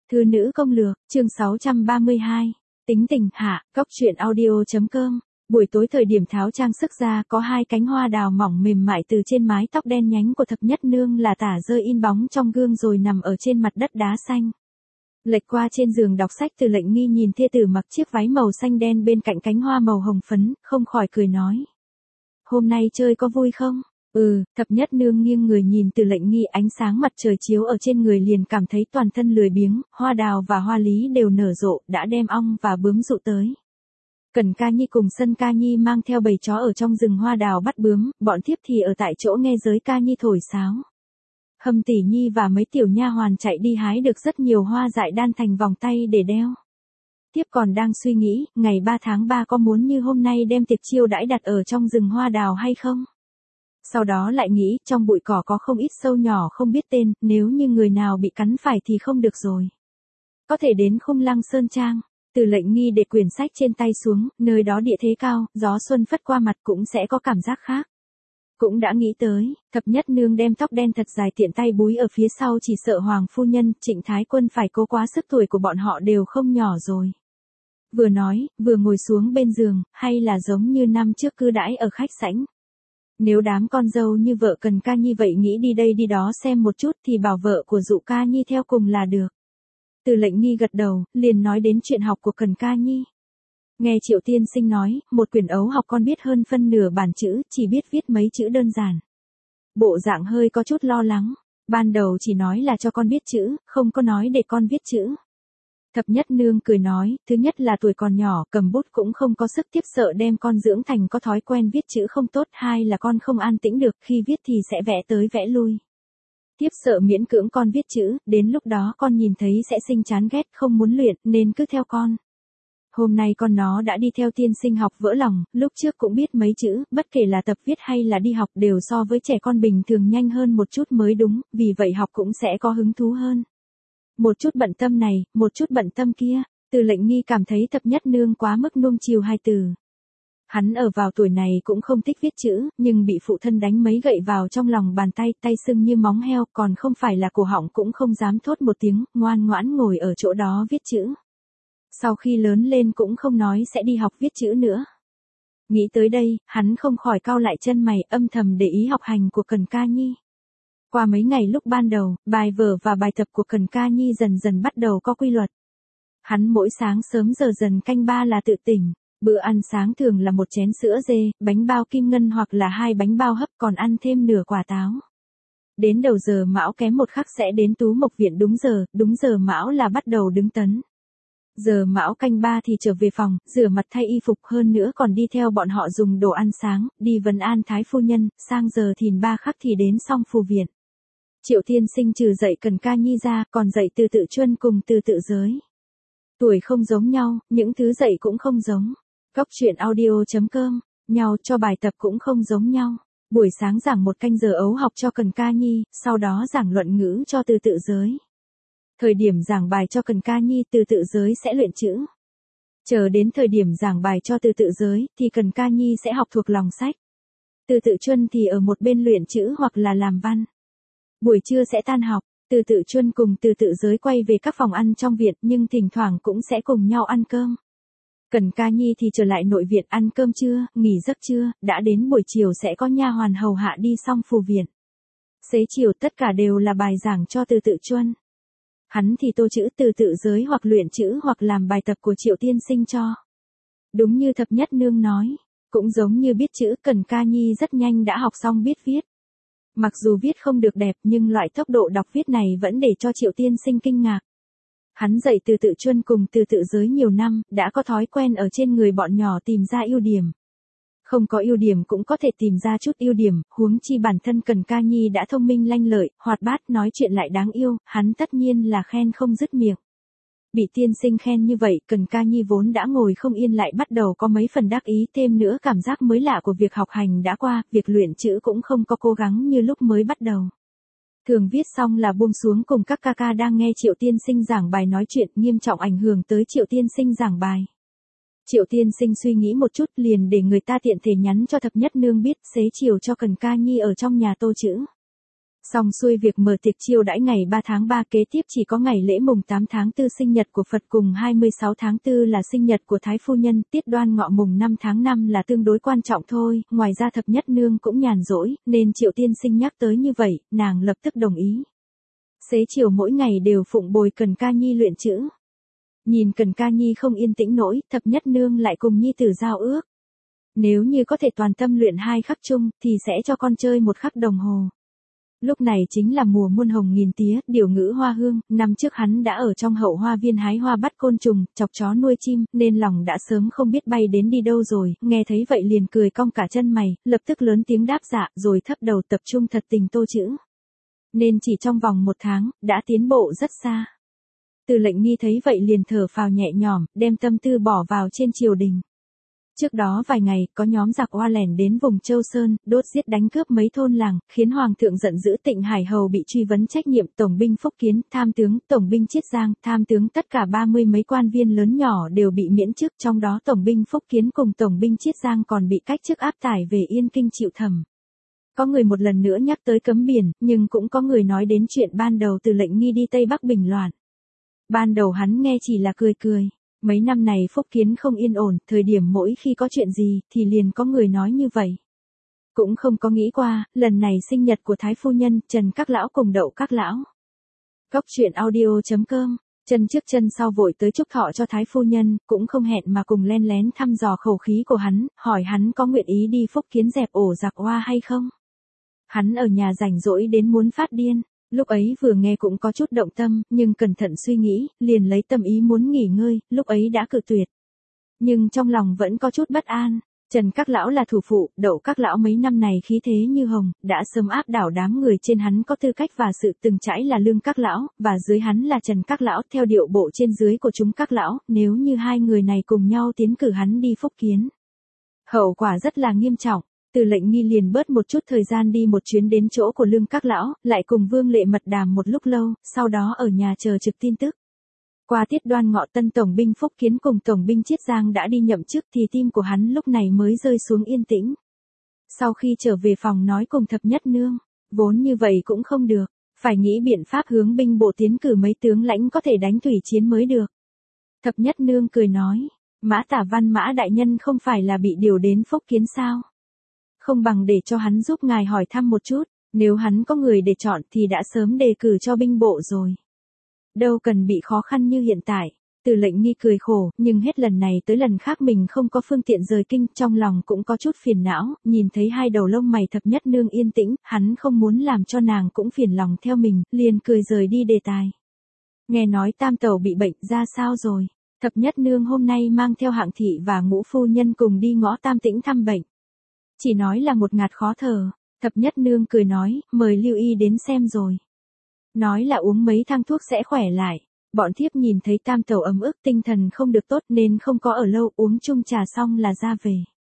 Thư nữ công lược, chương 632. Tính tình hạ, góc truyện audio.com. Buổi tối thời điểm tháo trang sức ra có hai cánh hoa đào mỏng mềm mại từ trên mái tóc đen nhánh của thập nhất nương là tả rơi in bóng trong gương rồi nằm ở trên mặt đất đá xanh. Lệch qua trên giường đọc sách Từ Lệnh Nghi nhìn thê tử mặc chiếc váy màu xanh đen bên cạnh cánh hoa màu hồng phấn, không khỏi cười nói. Hôm nay chơi có vui không? Thập nhất nương nghiêng người nhìn Từ Lệnh Nghi, ánh sáng mặt trời chiếu ở trên người liền cảm thấy toàn thân lười biếng, hoa đào và hoa lý đều nở rộ, đã đem ong và bướm dụ tới. Cẩn Ca Nhi cùng Sân Ca Nhi mang theo bầy chó ở trong rừng hoa đào bắt bướm, bọn thiếp thì ở tại chỗ nghe giới Ca Nhi thổi sáo. Hâm Tỷ Nhi và mấy tiểu nha hoàn chạy đi hái được rất nhiều hoa dại đan thành vòng tay để đeo. Tiếp còn đang suy nghĩ, ngày 3 tháng 3 có muốn như hôm nay đem tiệc chiêu đãi đặt ở trong rừng hoa đào hay không? Sau đó lại nghĩ, trong bụi cỏ có không ít sâu nhỏ không biết tên, nếu như người nào bị cắn phải thì không được rồi. Có thể đến Khung Lăng Sơn Trang. Từ Lệnh Nghi để quyển sách trên tay xuống, nơi đó địa thế cao, gió xuân phất qua mặt cũng sẽ có cảm giác khác. Cũng đã nghĩ tới, thập nhất nương đem tóc đen thật dài tiện tay búi ở phía sau, chỉ sợ Hoàng phu nhân, Trịnh Thái Quân phải cố quá sức, tuổi của bọn họ đều không nhỏ rồi. Vừa nói, vừa ngồi xuống bên giường, hay là giống như năm trước cư đãi ở khách sảnh. Nếu đám con dâu như vợ Cần Ca Nhi vậy nghĩ đi đây đi đó xem một chút thì bảo vợ của Dụ Ca Nhi theo cùng là được. Từ Lệnh Nghi gật đầu, liền nói đến chuyện học của Cần Ca Nhi. Nghe Triệu tiên sinh nói, một quyển ấu học con biết hơn phân nửa bản chữ, chỉ biết viết mấy chữ đơn giản. Bộ dạng hơi có chút lo lắng, ban đầu chỉ nói là cho con biết chữ, không có nói để con viết chữ. Thập nhất nương cười nói, thứ nhất là tuổi còn nhỏ, cầm bút cũng không có sức, tiếp sợ đem con dưỡng thành có thói quen viết chữ không tốt, hai là con không an tĩnh được, khi viết thì sẽ vẽ tới vẽ lui. Tiếp sợ miễn cưỡng con viết chữ, đến lúc đó con nhìn thấy sẽ sinh chán ghét không muốn luyện, nên cứ theo con. Hôm nay con nó đã đi theo tiên sinh học vỡ lòng, lúc trước cũng biết mấy chữ, bất kể là tập viết hay là đi học đều so với trẻ con bình thường nhanh hơn một chút mới đúng, vì vậy học cũng sẽ có hứng thú hơn. Một chút bận tâm này, một chút bận tâm kia, Từ Lệnh Nghi cảm thấy thập nhất nương quá mức nuông chiều hai từ. Hắn ở vào tuổi này cũng không thích viết chữ, nhưng bị phụ thân đánh mấy gậy vào trong lòng bàn tay, tay sưng như móng heo, còn không phải là cổ họng cũng không dám thốt một tiếng, ngoan ngoãn ngồi ở chỗ đó viết chữ. Sau khi lớn lên cũng không nói sẽ đi học viết chữ nữa. Nghĩ tới đây, hắn không khỏi cau lại chân mày, âm thầm để ý học hành của Cần Ca Nhi. Qua mấy ngày lúc ban đầu, bài vở và bài tập của Cần Ca Nhi dần dần bắt đầu có quy luật. Hắn mỗi sáng sớm giờ dần canh 3 là tự tỉnh. Bữa ăn sáng thường là một chén sữa dê, bánh bao kim ngân hoặc là 2 bánh bao hấp, còn ăn thêm nửa quả táo. Đến đầu giờ mão kém một khắc sẽ đến Tú Mộc Viện đúng giờ mão là bắt đầu đứng tấn. Giờ mão canh 3 thì trở về phòng, rửa mặt thay y phục, hơn nữa còn đi theo bọn họ dùng đồ ăn sáng, đi vấn an Thái phu nhân, sang giờ thìn 3 khắc thì đến Song Phù Viện. Triệu tiên sinh trừ dạy Cần Ca Nhi ra, còn dạy Từ Tự Chuân cùng Từ Tự Giới. Tuổi không giống nhau, những thứ dạy cũng không giống. Góc truyện audio.com, nhau cho bài tập cũng không giống nhau. Buổi sáng giảng 1 canh giờ ấu học cho Cần Ca Nhi, sau đó giảng luận ngữ cho Từ Tự Giới. Thời điểm giảng bài cho Cần Ca Nhi, Từ Tự Giới sẽ luyện chữ. Chờ đến thời điểm giảng bài cho Từ Tự Giới, thì Cần Ca Nhi sẽ học thuộc lòng sách. Từ Tự Chuân thì ở một bên luyện chữ hoặc là làm văn. Buổi trưa sẽ tan học, Từ Tự Chuân cùng Từ Tự Giới quay về các phòng ăn trong viện, nhưng thỉnh thoảng cũng sẽ cùng nhau ăn cơm. Cần Ca Nhi thì trở lại nội viện ăn cơm trưa, nghỉ giấc trưa, đã đến buổi chiều sẽ có nha hoàn hầu hạ đi Song Phù Viện. Xế chiều tất cả đều là bài giảng cho Từ Tự Chuân. Hắn thì tô chữ Từ Tự Giới hoặc luyện chữ hoặc làm bài tập của Triệu tiên sinh cho. Đúng như thập nhất nương nói, cũng giống như biết chữ, Cần Ca Nhi rất nhanh đã học xong biết viết. Mặc dù viết không được đẹp nhưng loại tốc độ đọc viết này vẫn để cho Triệu tiên sinh kinh ngạc. Hắn dạy Từ Tự Chuân cùng Từ Tự Giới nhiều năm, đã có thói quen ở trên người bọn nhỏ tìm ra ưu điểm. Không có ưu điểm cũng có thể tìm ra chút ưu điểm, huống chi bản thân Cần Ca Nhi đã thông minh lanh lợi, hoạt bát, nói chuyện lại đáng yêu, hắn tất nhiên là khen không dứt miệng. Bị tiên sinh khen như vậy, Cần Ca Nhi vốn đã ngồi không yên lại bắt đầu có mấy phần đắc ý, thêm nữa cảm giác mới lạ của việc học hành đã qua, việc luyện chữ cũng không có cố gắng như lúc mới bắt đầu. Thường viết xong là buông xuống cùng các ca ca đang nghe Triệu tiên sinh giảng bài nói chuyện, nghiêm trọng ảnh hưởng tới Triệu tiên sinh giảng bài. Triệu tiên sinh suy nghĩ một chút liền để người ta tiện thể nhắn cho thập nhất nương biết, xế chiều cho Cần Ca Nhi ở trong nhà tô chữ. Xong xuôi việc mở tiệc chiêu đãi ngày 3 tháng 3 kế tiếp chỉ có ngày lễ mùng 8 tháng 4 sinh nhật của Phật cùng 26 tháng 4 là sinh nhật của Thái Phu Nhân, tiết đoan ngọ mùng 5 tháng 5 là tương đối quan trọng thôi, ngoài ra thập nhất nương cũng nhàn rỗi, nên Triệu Tiên Sinh nhắc tới như vậy, nàng lập tức đồng ý. Xế chiều mỗi ngày đều phụng bồi Cần Ca Nhi luyện chữ. Nhìn Cần Ca Nhi không yên tĩnh nổi, thập nhất nương lại cùng Nhi tử giao ước. Nếu như có thể toàn tâm luyện 2 khắc chung, thì sẽ cho con chơi 1 khắc đồng hồ. Lúc này chính là mùa muôn hồng nghìn tía, điều ngữ hoa hương, năm trước hắn đã ở trong hậu hoa viên hái hoa bắt côn trùng, chọc chó nuôi chim, nên lòng đã sớm không biết bay đến đi đâu rồi, nghe thấy vậy liền cười cong cả chân mày, lập tức lớn tiếng đáp dạ, rồi thấp đầu tập trung thật tình tô chữ. Nên chỉ trong vòng 1 tháng, đã tiến bộ rất xa. Từ Lệnh Nghi thấy vậy liền thở phào nhẹ nhõm, đem tâm tư bỏ vào trên triều đình. Trước đó vài ngày, có nhóm giặc oa lẻn đến vùng Châu Sơn, đốt giết đánh cướp mấy thôn làng, khiến Hoàng thượng giận dữ. Tịnh Hải Hầu bị truy vấn trách nhiệm, Tổng binh Phúc Kiến, Tham tướng, Tổng binh Chiết Giang, Tham tướng tất cả 30 mấy quan viên lớn nhỏ đều bị miễn chức, trong đó Tổng binh Phúc Kiến cùng Tổng binh Chiết Giang còn bị cách chức áp tải về Yên Kinh chịu thẩm. Có người một lần nữa nhắc tới cấm biển, nhưng cũng có người nói đến chuyện ban đầu Từ Lệnh Nghi đi Tây Bắc bình loạn. Ban đầu hắn nghe chỉ là cười cười. Mấy năm này Phúc Kiến không yên ổn, thời điểm mỗi khi có chuyện gì, thì liền có người nói như vậy. Cũng không có nghĩ qua, lần này sinh nhật của Thái Phu Nhân, Trần Các Lão cùng Đậu Các Lão. Góc truyện audio.com, chân trước chân sau vội tới chúc thọ cho Thái Phu Nhân, cũng không hẹn mà cùng len lén thăm dò khẩu khí của hắn, hỏi hắn có nguyện ý đi Phúc Kiến dẹp ổ giặc oa hay không. Hắn ở nhà rảnh rỗi đến muốn phát điên. Lúc ấy vừa nghe cũng có chút động tâm, nhưng cẩn thận suy nghĩ, liền lấy tâm ý muốn nghỉ ngơi, lúc ấy đã cự tuyệt. Nhưng trong lòng vẫn có chút bất an. Trần Các Lão là thủ phụ, Đậu Các Lão mấy năm này khí thế như hồng, đã sớm áp đảo đám người trên hắn có tư cách và sự từng trải là Lương Các Lão, và dưới hắn là Trần Các Lão, theo điệu bộ trên dưới của chúng Các Lão, nếu như hai người này cùng nhau tiến cử hắn đi Phúc Kiến. Hậu quả rất là nghiêm trọng. Từ Lệnh Nghi liền bớt một chút thời gian đi một chuyến đến chỗ của Lương Các Lão, lại cùng Vương Lệ mật đàm một lúc lâu, sau đó ở nhà chờ trực tin tức. Qua tiết đoan ngọ, tân Tổng binh Phúc Kiến cùng Tổng binh Chiết Giang đã đi nhậm chức thì tim của hắn lúc này mới rơi xuống yên tĩnh. Sau khi trở về phòng nói cùng thập nhất nương, vốn như vậy cũng không được, phải nghĩ biện pháp hướng binh bộ tiến cử mấy tướng lãnh có thể đánh thủy chiến mới được. Thập nhất nương cười nói, Mã Tả Văn Mã đại nhân không phải là bị điều đến Phúc Kiến sao? Không bằng để cho hắn giúp ngài hỏi thăm một chút, nếu hắn có người để chọn thì đã sớm đề cử cho binh bộ rồi. Đâu cần bị khó khăn như hiện tại. Từ Lệnh Nghi cười khổ, nhưng hết lần này tới lần khác mình không có phương tiện rời kinh, trong lòng cũng có chút phiền não, nhìn thấy hai đầu lông mày thập nhất nương yên tĩnh, hắn không muốn làm cho nàng cũng phiền lòng theo mình, liền cười rời đi đề tài. Nghe nói Tam Tẩu bị bệnh ra sao rồi? Thập nhất nương hôm nay mang theo Hạng thị và Ngũ phu nhân cùng đi ngõ Tam Tĩnh thăm bệnh. Chỉ nói là một ngạt khó thở, thập nhất nương cười nói, mời Lưu Y đến xem rồi. Nói là uống mấy thang thuốc sẽ khỏe lại. Bọn thiếp nhìn thấy Tam Tẩu ấm ức tinh thần không được tốt nên không có ở lâu, uống chung trà xong là ra về.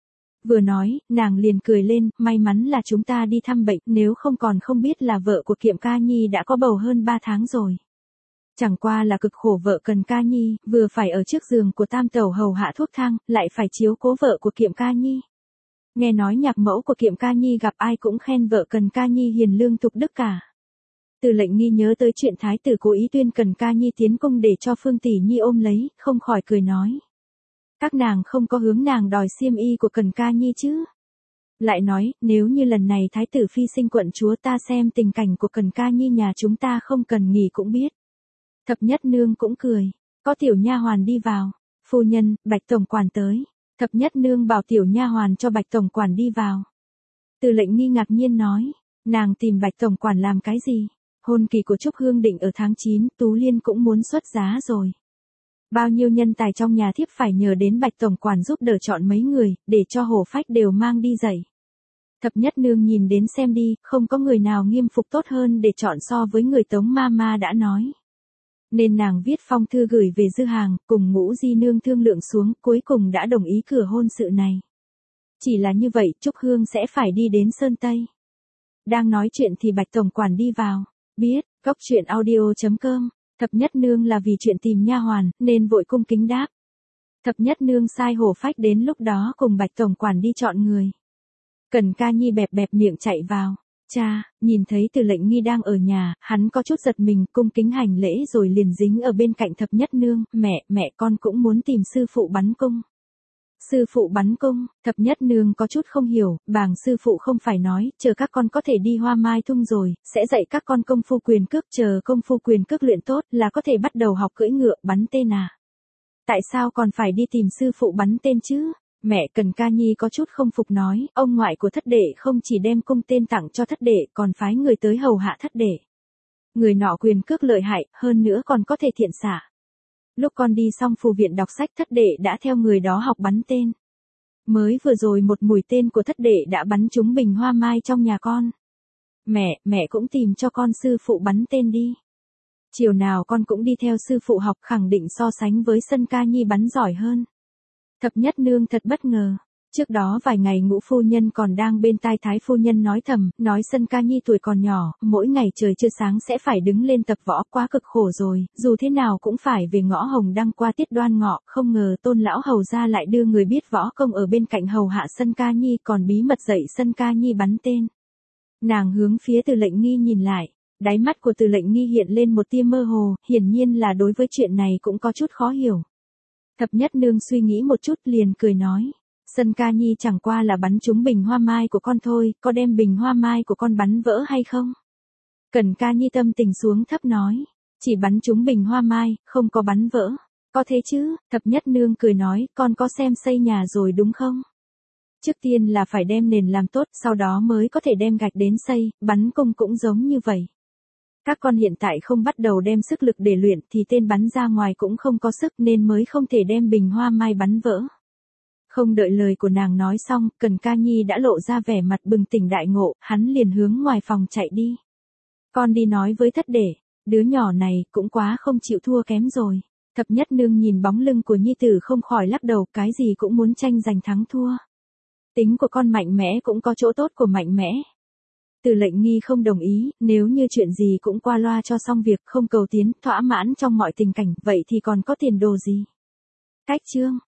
Vừa nói, nàng liền cười lên, may mắn là chúng ta đi thăm bệnh, nếu không còn không biết là vợ của Kiệm Ca Nhi đã có bầu hơn 3 tháng rồi. Chẳng qua là cực khổ vợ Cần Ca Nhi, vừa phải ở trước giường của Tam Tẩu hầu hạ thuốc thang, lại phải chiếu cố vợ của Kiệm Ca Nhi. Nghe nói nhạc mẫu của Kiệm Ca Nhi gặp ai cũng khen vợ Cần Ca Nhi hiền lương thục đức cả. Từ Lệnh Nghi nhớ tới chuyện thái tử cố ý tuyên Cần Ca Nhi tiến cung để cho Phương tỷ nhi ôm lấy, không khỏi cười nói. Các nàng không có hướng nàng đòi xiêm y của Cần Ca Nhi chứ. Lại nói, nếu như lần này thái tử phi sinh quận chúa ta xem tình cảnh của Cần Ca Nhi nhà chúng ta không cần nghỉ cũng biết. Thập nhất nương cũng cười, có tiểu nha hoàn đi vào, phu nhân, Bạch tổng quản tới. Thập nhất nương bảo tiểu nha hoàn cho Bạch tổng quản đi vào. Từ Lệnh Nghi ngạc nhiên nói, nàng tìm Bạch tổng quản làm cái gì? Hôn kỳ của Trúc Hương định ở tháng 9, Tú Liên cũng muốn xuất giá rồi. Bao nhiêu nhân tài trong nhà thiếp phải nhờ đến Bạch tổng quản giúp đỡ chọn mấy người, để cho hổ phách đều mang đi dạy. Thập nhất nương nhìn đến xem đi, không có người nào nghiêm phục tốt hơn để chọn so với người Tống Mama đã nói. Nên nàng viết phong thư gửi về Dư Hàng, cùng Ngũ Di nương thương lượng xuống, cuối cùng đã đồng ý cửa hôn sự này. Chỉ là như vậy, Trúc Hương sẽ phải đi đến Sơn Tây. Đang nói chuyện thì Bạch tổng quản đi vào. Biết, góc truyện audio.com, thập nhất nương là vì chuyện tìm nha hoàn, nên vội cung kính đáp. Thập nhất nương sai hổ phách đến lúc đó cùng Bạch tổng quản đi chọn người. Cần Ca Nhi bẹp bẹp miệng chạy vào. Cha, nhìn thấy Từ Lệnh Nghi đang ở nhà, hắn có chút giật mình, cung kính hành lễ rồi liền dính ở bên cạnh Thập Nhất Nương, mẹ con cũng muốn tìm sư phụ bắn cung. Sư phụ bắn cung, Thập Nhất Nương có chút không hiểu, bàng sư phụ không phải nói, chờ các con có thể đi Hoa Mai Thung rồi, sẽ dạy các con công phu quyền cước, chờ công phu quyền cước luyện tốt là có thể bắt đầu học cưỡi ngựa bắn tên à. Tại sao còn phải đi tìm sư phụ bắn tên chứ? Mẹ Cần Ca Nhi có chút không phục nói, ông ngoại của thất đệ không chỉ đem cung tên tặng cho thất đệ còn phái người tới hầu hạ thất đệ. Người nọ quyền cước lợi hại, hơn nữa còn có thể thiện xạ. Lúc con đi xong phù viện đọc sách thất đệ đã theo người đó học bắn tên. Mới vừa rồi một mũi tên của thất đệ đã bắn trúng bình hoa mai trong nhà con. Mẹ cũng tìm cho con sư phụ bắn tên đi. Chiều nào con cũng đi theo sư phụ học, khẳng định so sánh với Sân Ca Nhi bắn giỏi hơn. Thập Nhất Nương thật bất ngờ. Trước đó vài ngày Ngũ phu nhân còn đang bên tai Thái phu nhân nói thầm, nói Sân Ca Nhi tuổi còn nhỏ, mỗi ngày trời chưa sáng sẽ phải đứng lên tập võ, quá cực khổ rồi, dù thế nào cũng phải về Ngõ Hồng Đăng qua tiết Đoan Ngọ, không ngờ Tôn lão hầu gia lại đưa người biết võ công ở bên cạnh hầu hạ Sân Ca Nhi, còn bí mật dạy Sân Ca Nhi bắn tên. Nàng hướng phía Từ Lệnh Nghi nhìn lại, đáy mắt của Từ Lệnh Nghi hiện lên một tia mơ hồ, hiển nhiên là đối với chuyện này cũng có chút khó hiểu. Thập Nhất Nương suy nghĩ một chút liền cười nói. Sân Ca Nhi chẳng qua là bắn trúng bình hoa mai của con thôi, có đem bình hoa mai của con bắn vỡ hay không? Cần Ca Nhi tâm tình xuống thấp nói, chỉ bắn trúng bình hoa mai, không có bắn vỡ. Có thế chứ? Thập Nhất Nương cười nói, con có xem xây nhà rồi đúng không? Trước tiên là phải đem nền làm tốt, sau đó mới có thể đem gạch đến xây, bắn cung cũng giống như vậy. Các con hiện tại không bắt đầu đem sức lực để luyện thì tên bắn ra ngoài cũng không có sức nên mới không thể đem bình hoa mai bắn vỡ. Không đợi lời của nàng nói xong, Cần Ca Nhi đã lộ ra vẻ mặt bừng tỉnh đại ngộ, hắn liền hướng ngoài phòng chạy đi. Con đi nói với thất đệ, đứa nhỏ này cũng quá không chịu thua kém rồi. Thập Nhất Nương nhìn bóng lưng của nhi tử không khỏi lắc đầu, cái gì cũng muốn tranh giành thắng thua. Tính của con mạnh mẽ cũng có chỗ tốt của mạnh mẽ. Từ Lệnh Nghi không đồng ý, nếu như chuyện gì cũng qua loa cho xong việc, không cầu tiến, thỏa mãn trong mọi tình cảnh, vậy thì còn có tiền đồ gì. Cách chương